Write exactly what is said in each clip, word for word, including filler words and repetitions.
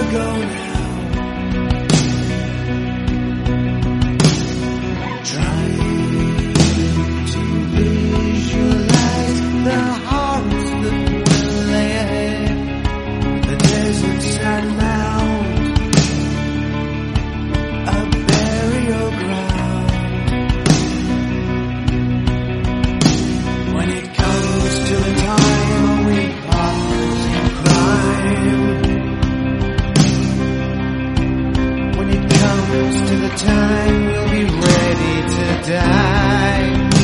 go now. Trying to visualize the horrors that will lay ahead. The deserts and mounds, a burial ground. When it comes to the time we pause in crime, when it comes to the time we'll be ready to die.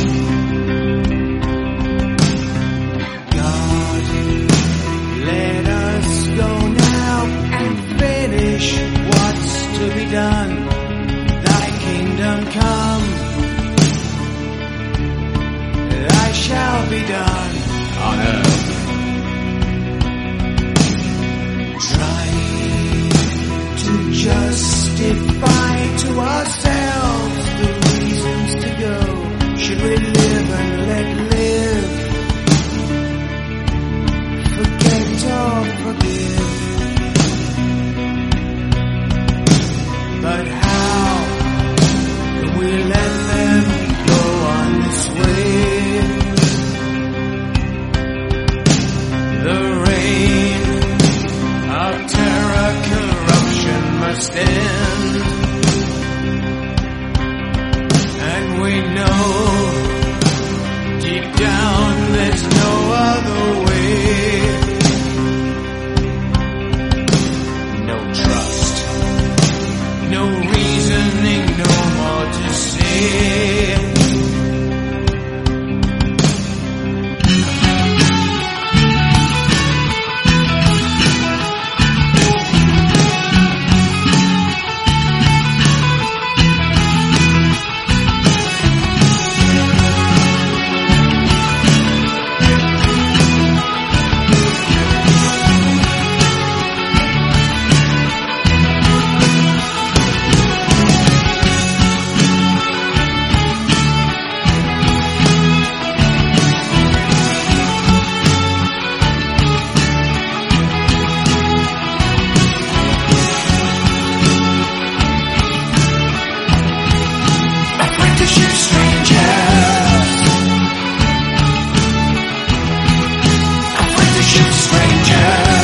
God, let us go now and finish what's to be done. Thy kingdom come, thy shall be done on earth. Trying to justify to ourselves the reasons to go. Should we live and let live? Forget or forgive? But how can we let them go on this way? The reign of terror, corruption must end. And we know deep down there's no other way. No trust, no reasoning, no more to say. Apprenticeship strangers, apprenticeship strangers.